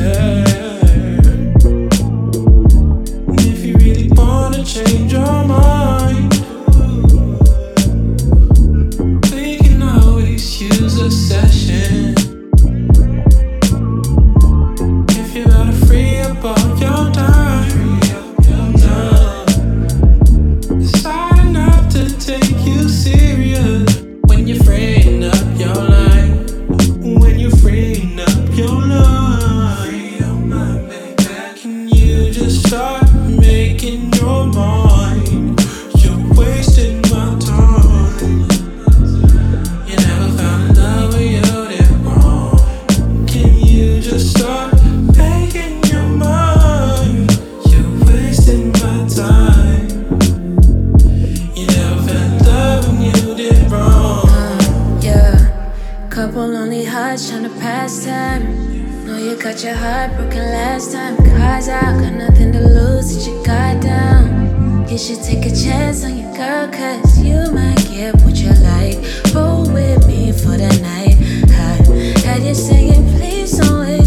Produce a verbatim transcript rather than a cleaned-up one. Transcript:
If you really wanna change your mind, we can always use a session. If you gotta free up all your time, decide not to take you serious when you're freeing up your life. When you're freeing up your life, free your mind, baby. Can you just start making your mind? You're wasting my time. You never found love when you did wrong. Can you just start making your mind? You're wasting my time. You never found love when you did wrong. Uh, yeah, couple lonely hearts trying to pass time. Know you got your heart broken last time. Cars out, got nothing to lose, sit your guard down. You should take a chance on your girl, cause you might get what you like. Roll with me for the night. I had you saying, please don't wait.